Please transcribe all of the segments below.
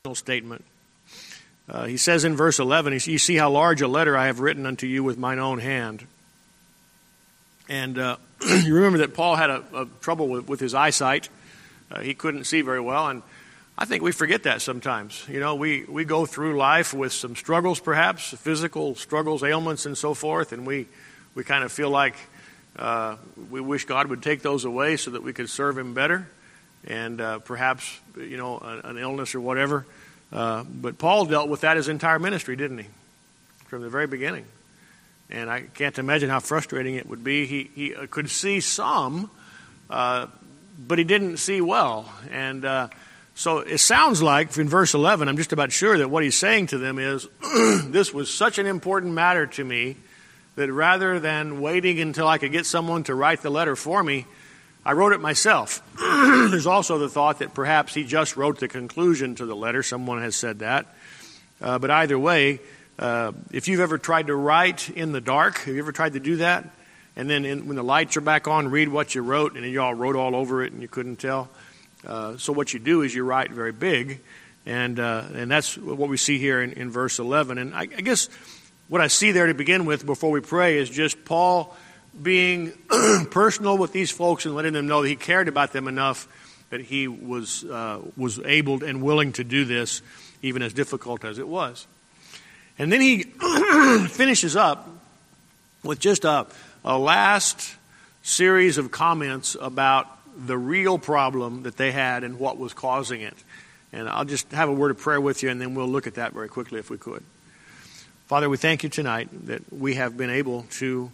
statement. He says in verse 11, you see how large a letter I have written unto you with mine own hand. And you remember that Paul had a trouble with his eyesight. He couldn't see very well, and I think we forget that sometimes. You know, we go through life with some struggles, perhaps, physical struggles, ailments, and so forth, and we kind of feel like we wish God would take those away so that we could serve Him better, and perhaps, you know, an illness or whatever. But Paul dealt with that his entire ministry, didn't he? From the very beginning. And I can't imagine how frustrating it would be. He could see some, but he didn't see well. And so it sounds like in verse 11, I'm just about sure that what he's saying to them is, this was such an important matter to me that rather than waiting until I could get someone to write the letter for me, I wrote it myself. There's also the thought that perhaps he just wrote the conclusion to the letter. Someone has said that. But either way, if you've ever tried to write in the dark, have you ever tried to do that? And then when the lights are back on, read what you wrote, and then you all wrote all over it and you couldn't tell. So what you do is you write very big, and that's what we see here in verse 11. And I guess what I see there to begin with before we pray is just Paul being personal with these folks and letting them know that he cared about them enough that he was able and willing to do this, even as difficult as it was. And then he finishes up with just a last series of comments about the real problem that they had and what was causing it. And I'll just have a word of prayer with you, and then we'll look at that very quickly if we could. Father, we thank you tonight that we have been able to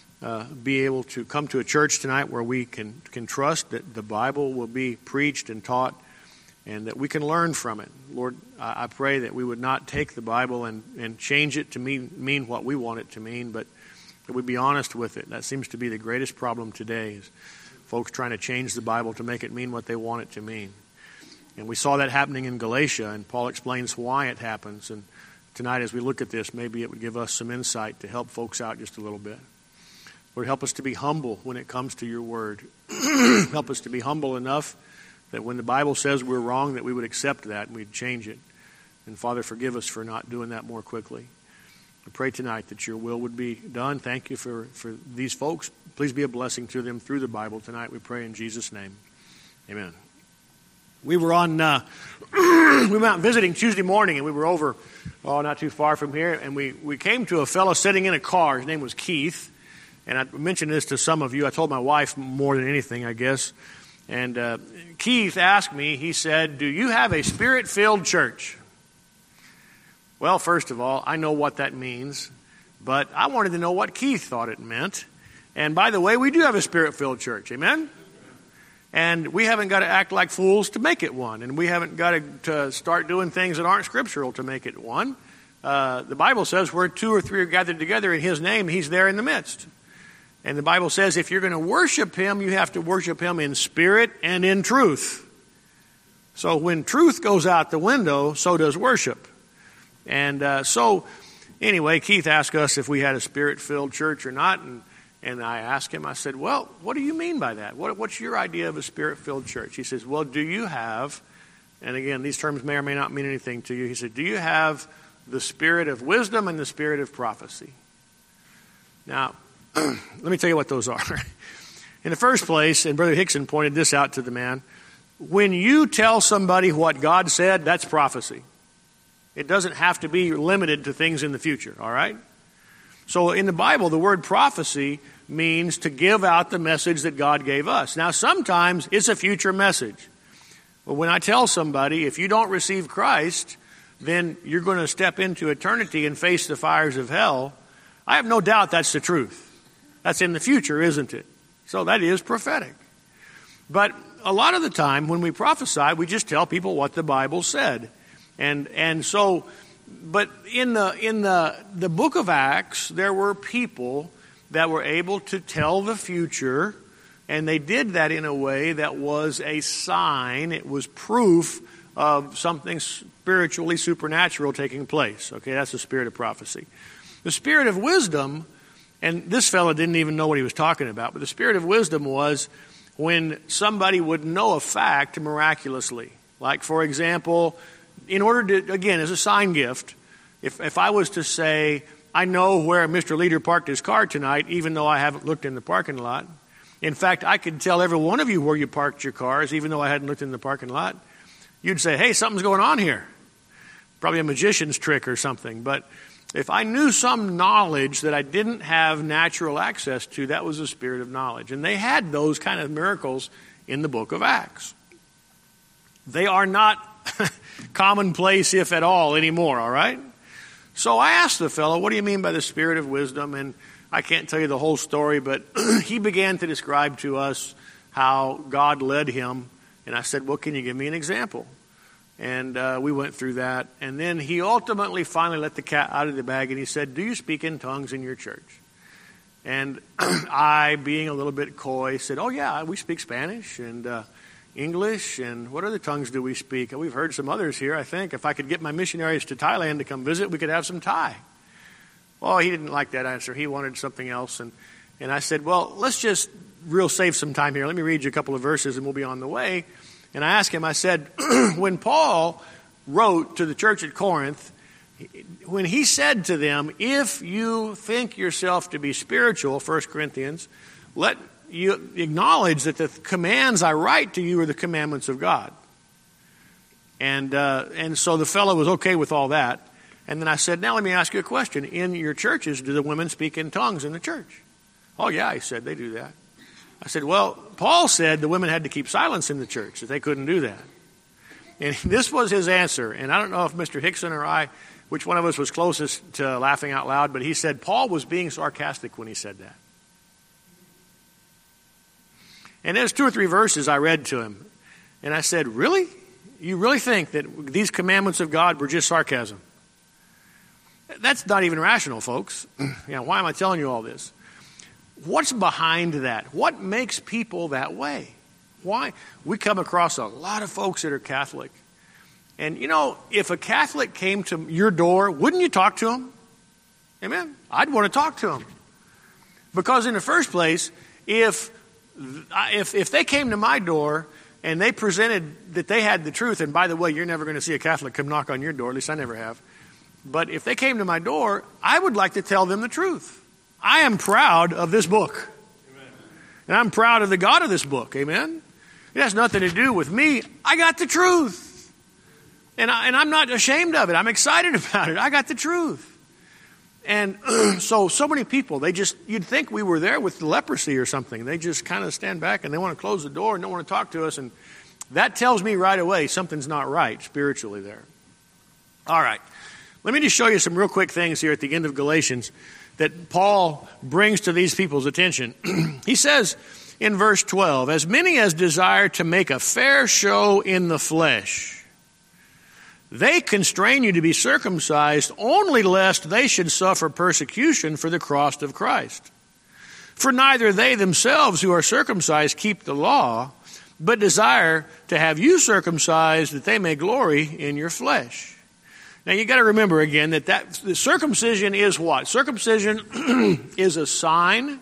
come to a church tonight where we can trust that the Bible will be preached and taught and that we can learn from it. Lord, I pray that we would not take the Bible and change it to mean what we want it to mean, but that we'd be honest with it. That seems to be the greatest problem today, is folks trying to change the Bible to make it mean what they want it to mean. And we saw that happening in Galatia, and Paul explains why it happens. And tonight as we look at this, maybe it would give us some insight to help folks out just a little bit. Lord, help us to be humble when it comes to your word. Help us to be humble enough that when the Bible says we're wrong, that we would accept that and we'd change it. And Father, forgive us for not doing that more quickly. I pray tonight that your will would be done. Thank you for these folks. Please be a blessing to them through the Bible tonight. We pray in Jesus' name. Amen. We were we went out visiting Tuesday morning, and we were over, not too far from here, and we came to a fellow sitting in a car. His name was Keith. And I mentioned this to some of you. I told my wife more than anything, I guess. And Keith asked me, he said, do you have a spirit-filled church? Well, first of all, I know what that means. But I wanted to know what Keith thought it meant. And by the way, we do have a spirit-filled church. Amen? And we haven't got to act like fools to make it one. And we haven't got to start doing things that aren't scriptural to make it one. The Bible says where 2 or 3 are gathered together in His name, He's there in the midst. And the Bible says if you're going to worship Him, you have to worship Him in spirit and in truth. So when truth goes out the window, so does worship. And so anyway, Keith asked us if we had a spirit-filled church or not. And I asked him, I said, well, what do you mean by that? What's your idea of a spirit-filled church? He says, well, do you have, and again, these terms may or may not mean anything to you. He said, do you have the spirit of wisdom and the spirit of prophecy? Now, let me tell you what those are. In the first place, and Brother Hickson pointed this out to the man, when you tell somebody what God said, that's prophecy. It doesn't have to be limited to things in the future, all right? So in the Bible, the word prophecy means to give out the message that God gave us. Now, sometimes it's a future message. But when I tell somebody, if you don't receive Christ, then you're going to step into eternity and face the fires of hell, I have no doubt that's the truth. That's in the future, isn't it? So that is prophetic. But a lot of the time when we prophesy, we just tell people what the Bible said. And so, but in the book of Acts, there were people that were able to tell the future, and they did that in a way that was a sign. It was proof of something spiritually supernatural taking place. Okay, that's the spirit of prophecy. The spirit of wisdom, and this fellow didn't even know what he was talking about, but the spirit of wisdom was when somebody would know a fact miraculously. Like, for example, in order to, again, as a sign gift, if I was to say, I know where Mr. Leader parked his car tonight, even though I haven't looked in the parking lot. In fact, I could tell every one of you where you parked your cars, even though I hadn't looked in the parking lot. You'd say, hey, something's going on here. Probably a magician's trick or something. But if I knew some knowledge that I didn't have natural access to, that was the spirit of knowledge. And they had those kind of miracles in the book of Acts. They are not commonplace, if at all, anymore, all right? So I asked the fellow, what do you mean by the spirit of wisdom? And I can't tell you the whole story, but he began to describe to us how God led him. And I said, well, can you give me an example? And we went through that. And then he ultimately finally let the cat out of the bag, and he said, do you speak in tongues in your church? And I, being a little bit coy, said, oh, yeah, we speak Spanish and English, and what other tongues do we speak? We've heard some others here, I think. If I could get my missionaries to Thailand to come visit, we could have some Thai. Well, he didn't like that answer. He wanted something else. And I said, well, let's just save some time here. Let me read you a couple of verses, and we'll be on the way. And I asked him, I said, when Paul wrote to the church at Corinth, when he said to them, if you think yourself to be spiritual, 1 Corinthians, let you acknowledge that the commands I write to you are the commandments of God. And so the fellow was okay with all that. And then I said, now let me ask you a question. In your churches, do the women speak in tongues in the church? Oh, yeah, he said, they do that. I said, well, Paul said the women had to keep silence in the church, that they couldn't do that. And this was his answer. And I don't know if Mr. Hickson or I, which one of us was closest to laughing out loud, but he said Paul was being sarcastic when he said that. And there's 2 or 3 verses I read to him. And I said, really? You really think that these commandments of God were just sarcasm? That's not even rational, folks. Why am I telling you all this? What's behind that? What makes people that way? Why? We come across a lot of folks that are Catholic. And, if a Catholic came to your door, wouldn't you talk to him? Amen? I'd want to talk to him. Because in the first place, if they came to my door and they presented that they had the truth, and by the way, you're never going to see a Catholic come knock on your door, at least I never have. But if they came to my door, I would like to tell them the truth. I am proud of this book. Amen. And I'm proud of the God of this book. Amen? It has nothing to do with me. I got the truth. And I'm not ashamed of it. I'm excited about it. I got the truth. And so many people, you'd think we were there with leprosy or something. They just kind of stand back and they want to close the door and don't want to talk to us. And that tells me right away something's not right spiritually there. All right. Let me just show you some real quick things here at the end of Galatians that Paul brings to these people's attention. He says in verse 12, as many as desire to make a fair show in the flesh, they constrain you to be circumcised only lest they should suffer persecution for the cross of Christ. For neither they themselves who are circumcised keep the law, but desire to have you circumcised that they may glory in your flesh. Now, you got to remember again that the circumcision is what? Circumcision is a sign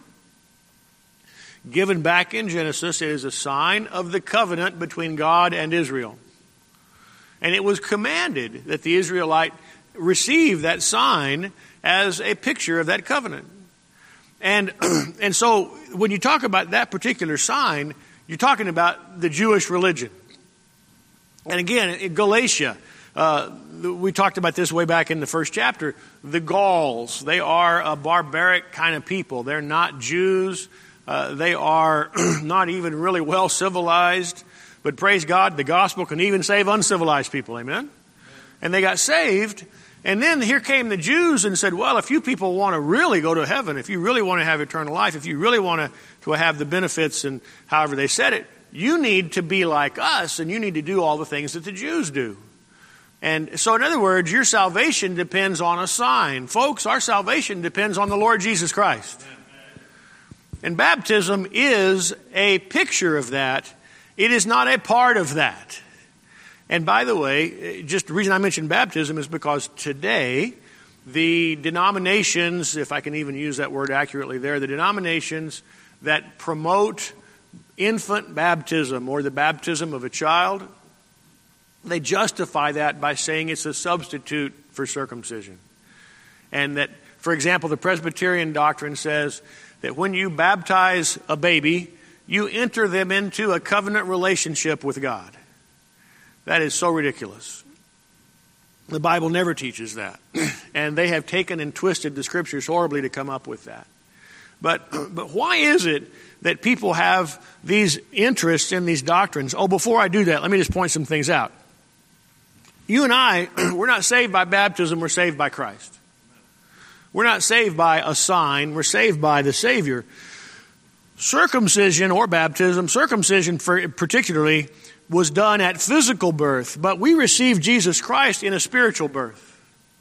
given back in Genesis. It is a sign of the covenant between God and Israel. And it was commanded that the Israelite receive that sign as a picture of that covenant. And so when you talk about that particular sign, you're talking about the Jewish religion. And again, in Galatia, we talked about this way back in the first chapter. The Gauls, they are a barbaric kind of people. They're not Jews. They are not even really well civilized. But praise God, the gospel can even save uncivilized people. Amen? And they got saved. And then here came the Jews and said, well, if you people want to really go to heaven, if you really want to have eternal life, if you really want to have the benefits and however they said it, you need to be like us and you need to do all the things that the Jews do. And so, in other words, your salvation depends on a sign. Folks, our salvation depends on the Lord Jesus Christ. And baptism is a picture of that. It is not a part of that. And by the way, just the reason I mentioned baptism is because today, the denominations, if I can even use that word accurately there, the denominations that promote infant baptism or the baptism of a child, they justify that by saying it's a substitute for circumcision. And that, for example, the Presbyterian doctrine says that when you baptize a baby, you enter them into a covenant relationship with God. That is so ridiculous. The Bible never teaches that. And they have taken and twisted the Scriptures horribly to come up with that. But why is it that people have these interests in these doctrines? Oh, before I do that, let me just point some things out. You and I, we're not saved by baptism, we're saved by Christ. We're not saved by a sign, we're saved by the Savior. Circumcision or baptism, circumcision particularly, was done at physical birth, but we received Jesus Christ in a spiritual birth.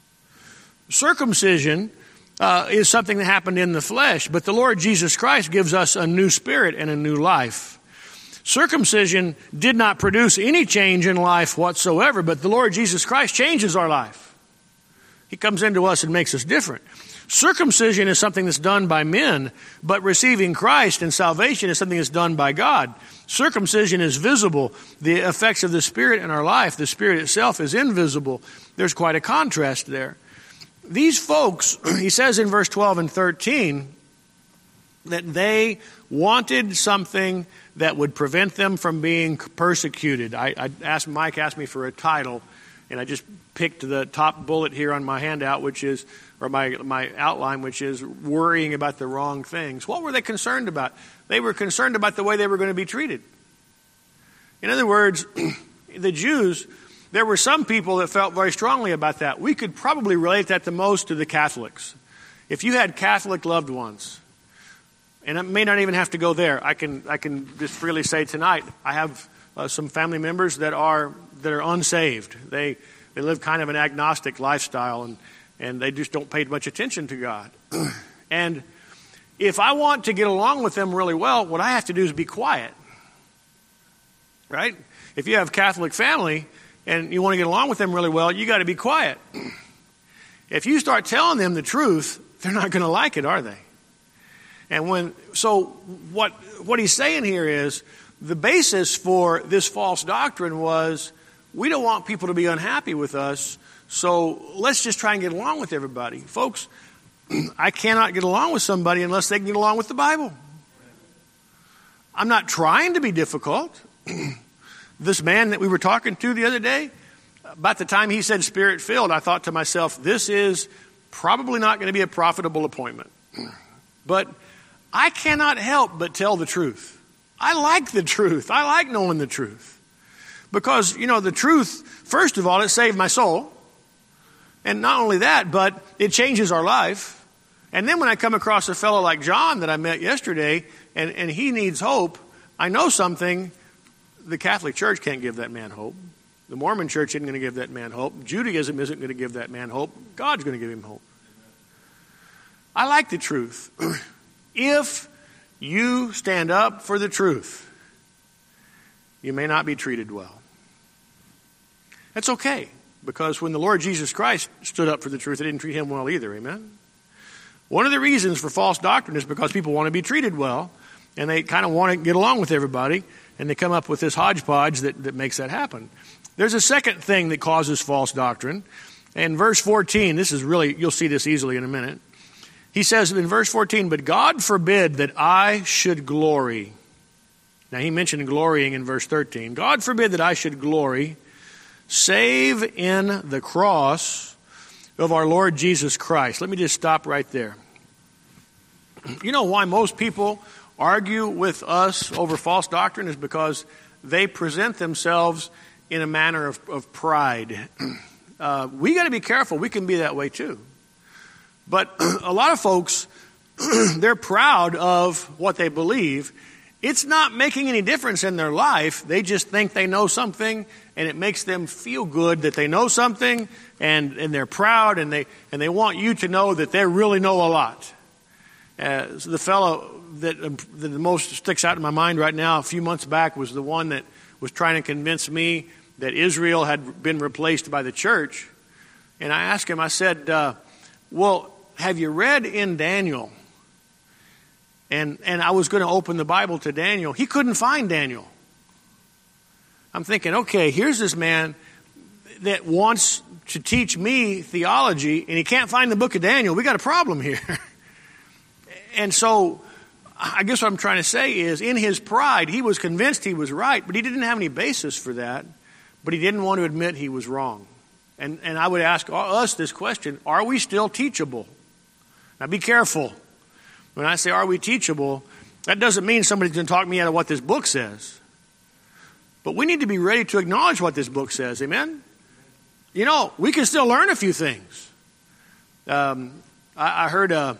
Circumcision is something that happened in the flesh, but the Lord Jesus Christ gives us a new spirit and a new life. Circumcision did not produce any change in life whatsoever, but the Lord Jesus Christ changes our life. He comes into us and makes us different. Circumcision is something that's done by men, but receiving Christ and salvation is something that's done by God. Circumcision is visible. The effects of the Spirit in our life, the Spirit itself is invisible. There's quite a contrast there. These folks, he says in verse 12 and 13, that they wanted something that would prevent them from being persecuted. Mike asked me for a title, and I just picked the top bullet here on my handout, which is, or my outline, which is worrying about the wrong things. What were they concerned about? They were concerned about the way they were going to be treated. In other words, the Jews, there were some people that felt very strongly about that. We could probably relate that the most to the Catholics. If you had Catholic loved ones, and I may not even have to go there, I can just freely say tonight, I have some family members that are unsaved. They live kind of an agnostic lifestyle, and they just don't pay much attention to God. And if I want to get along with them really well, what I have to do is be quiet. Right? If you have a Catholic family and you want to get along with them really well, you got to be quiet. If you start telling them the truth, they're not going to like it, are they? And what he's saying here is the basis for this false doctrine was we don't want people to be unhappy with us, so let's just try and get along with everybody. Folks, I cannot get along with somebody unless they can get along with the Bible. I'm not trying to be difficult. This man that we were talking to the other day, about the time he said Spirit-filled, I thought to myself, this is probably not going to be a profitable appointment. But I cannot help but tell the truth. I like the truth. I like knowing the truth. Because, the truth, first of all, it saved my soul. And not only that, but it changes our life. And then when I come across a fellow like John that I met yesterday, and he needs hope, I know something. The Catholic Church can't give that man hope. The Mormon Church isn't going to give that man hope. Judaism isn't going to give that man hope. God's going to give him hope. I like the truth. If you stand up for the truth, you may not be treated well. That's okay, because when the Lord Jesus Christ stood up for the truth, they didn't treat him well either. Amen? One of the reasons for false doctrine is because people want to be treated well, and they kind of want to get along with everybody, and they come up with this hodgepodge that makes that happen. There's a second thing that causes false doctrine. In verse 14, this is really, you'll see this easily in a minute. He says in verse 14, but God forbid that I should glory. Now he mentioned glorying in verse 13. God forbid that I should glory, save in the cross of our Lord Jesus Christ. Let me just stop right there. You know why most people argue with us over false doctrine is because they present themselves in a manner of pride. We got to be careful. We can be that way too. But a lot of folks, they're proud of what they believe. It's not making any difference in their life. They just think they know something, and it makes them feel good that they know something, and they're proud, and they want you to know that they really know a lot. So the fellow that the most sticks out in my mind right now, a few months back, was the one that was trying to convince me that Israel had been replaced by the church. And I asked him, I said, well, have you read in Daniel? And I was going to open the Bible to Daniel. He couldn't find Daniel. I'm thinking, okay, here's this man that wants to teach me theology, and he can't find the book of Daniel, we got a problem here. And so I guess what I'm trying to say is, in his pride, he was convinced he was right, but he didn't have any basis for that, but he didn't want to admit he was wrong. And I would ask us this question: are we still teachable? Now be careful. When I say are we teachable, that doesn't mean somebody's going to talk me out of what this book says. But we need to be ready to acknowledge what this book says. Amen? You know, we can still learn a few things. I heard the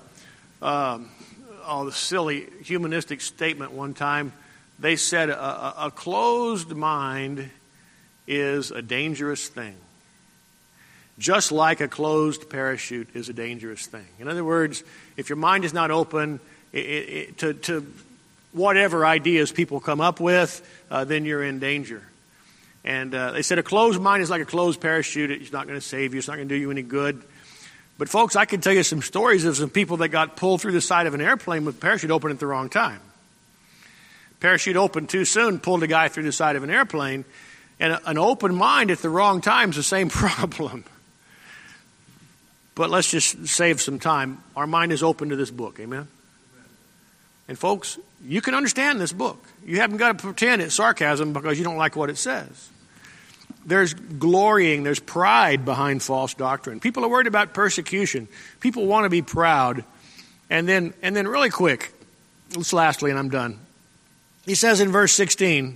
silly humanistic statement one time. They said a closed mind is a dangerous thing. Just like a closed parachute is a dangerous thing. In other words, if your mind is not open to whatever ideas people come up with, then you're in danger. And they said a closed mind is like a closed parachute. It's not going to save you. It's not going to do you any good. But folks, I can tell you some stories of some people that got pulled through the side of an airplane with the parachute open at the wrong time. Parachute opened too soon, pulled a guy through the side of an airplane. And an open mind at the wrong time is the same problem. But let's just save some time. Our mind is open to this book. Amen? And folks, you can understand this book. You haven't got to pretend it's sarcasm because you don't like what it says. There's glorying, there's pride behind false doctrine. People are worried about persecution. People want to be proud. And then really quick, lastly, and I'm done. He says in verse 16,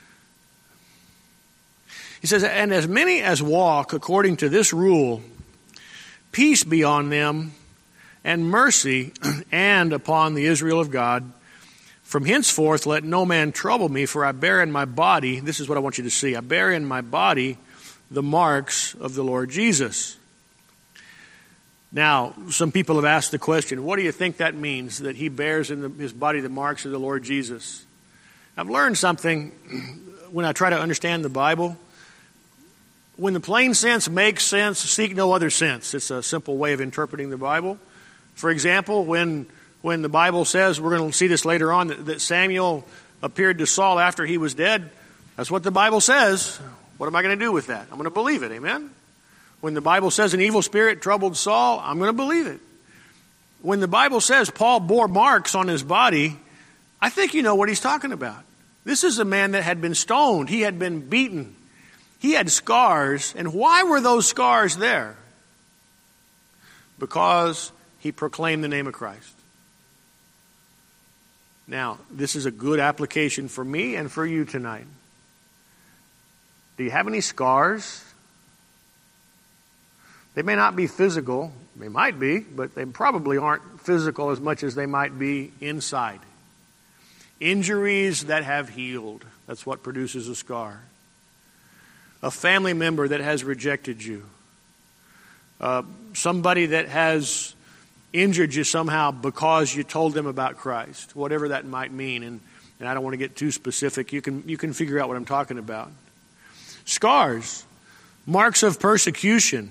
he says, and as many as walk according to this rule, peace be on them, and mercy, and upon the Israel of God. From henceforth let no man trouble me, for I bear in my body, this is what I want you to see, I bear in my body the marks of the Lord Jesus. Now, some people have asked the question, what do you think that means, that he bears in his body the marks of the Lord Jesus? I've learned something when I try to understand the Bible. When the plain sense makes sense, seek no other sense. It's a simple way of interpreting the Bible. For example, when the Bible says, we're going to see this later on, that Samuel appeared to Saul after he was dead, that's what the Bible says. What am I going to do with that? I'm going to believe it, amen? When the Bible says an evil spirit troubled Saul, I'm going to believe it. When the Bible says Paul bore marks on his body, I think you know what he's talking about. This is a man that had been stoned. He had been beaten. He had scars. And why were those scars there? Because he proclaimed the name of Christ. Now, this is a good application for me and for you tonight. Do you have any scars? They may not be physical. They might be, but they probably aren't physical as much as they might be inside. Injuries that have healed. That's what produces a scar. A family member that has rejected you. Somebody that has injured you somehow because you told them about Christ. Whatever that might mean. And I don't want to get too specific. You can figure out what I'm talking about. Scars. Marks of persecution.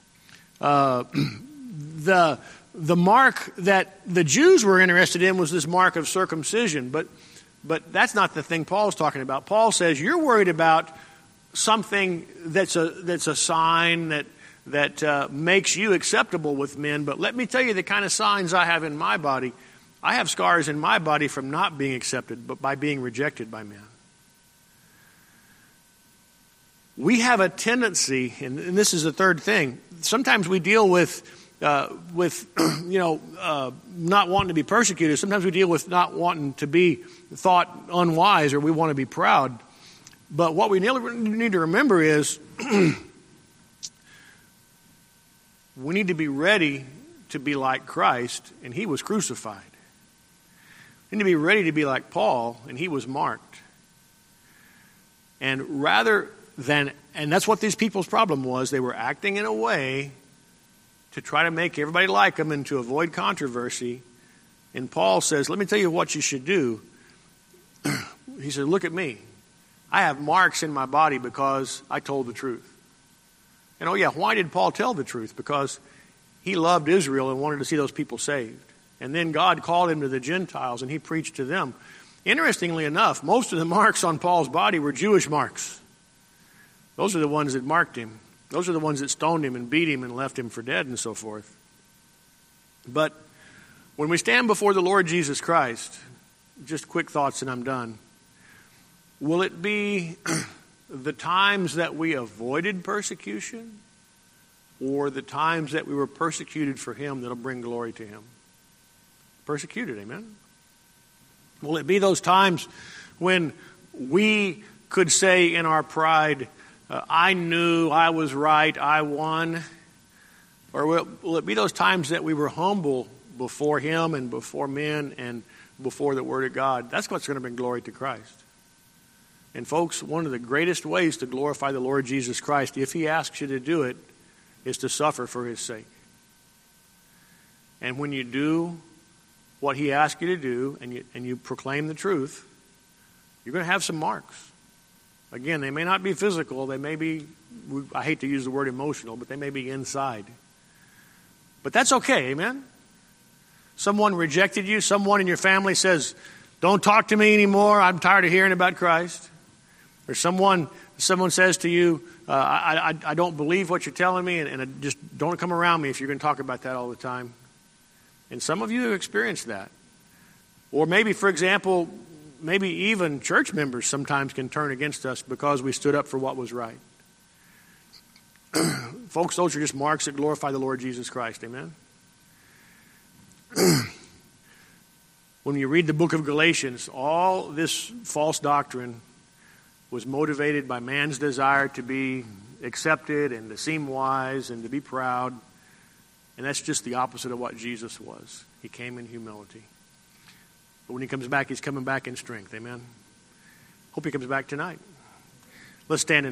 The mark that the Jews were interested in was this mark of circumcision. But that's not the thing Paul's talking about. Paul says you're worried about something that's a sign that makes you acceptable with men. But let me tell you the kind of signs I have in my body. I have scars in my body from not being accepted, but by being rejected by men. We have a tendency, and this is the third thing. Sometimes we deal with not wanting to be persecuted. Sometimes we deal with not wanting to be thought unwise, or we want to be proud. But what we need to remember is we need to be ready to be like Christ, and he was crucified. We need to be ready to be like Paul, and he was marked. And that's what these people's problem was. They were acting in a way to try to make everybody like them and to avoid controversy. And Paul says, let me tell you what you should do. He said, look at me. I have marks in my body because I told the truth. And oh yeah, why did Paul tell the truth? Because he loved Israel and wanted to see those people saved. And then God called him to the Gentiles and he preached to them. Interestingly enough, most of the marks on Paul's body were Jewish marks. Those are the ones that marked him. Those are the ones that stoned him and beat him and left him for dead and so forth. But when we stand before the Lord Jesus Christ, just quick thoughts and I'm done. Will it be the times that we avoided persecution or the times that we were persecuted for him that'll bring glory to him? Persecuted, amen? Will it be those times when we could say in our pride, I knew I was right, I won? Or will it be those times that we were humble before him and before men and before the Word of God? That's what's going to bring glory to Christ. And folks, one of the greatest ways to glorify the Lord Jesus Christ, if he asks you to do it, is to suffer for his sake. And when you do what he asks you to do and you proclaim the truth, you're going to have some marks. Again, they may not be physical. They may be, I hate to use the word emotional, but they may be inside. But that's okay, amen? Someone rejected you. Someone in your family says, don't talk to me anymore. I'm tired of hearing about Christ. Or someone says to you, I don't believe what you're telling me, and just don't come around me if you're going to talk about that all the time. And some of you have experienced that. Or maybe, for example, maybe even church members sometimes can turn against us because we stood up for what was right. Folks, those are just marks that glorify the Lord Jesus Christ. Amen? When you read the book of Galatians, all this false doctrine was motivated by man's desire to be accepted and to seem wise and to be proud. And that's just the opposite of what Jesus was. He came in humility. But when he comes back, he's coming back in strength. Amen? Hope he comes back tonight. Let's stand and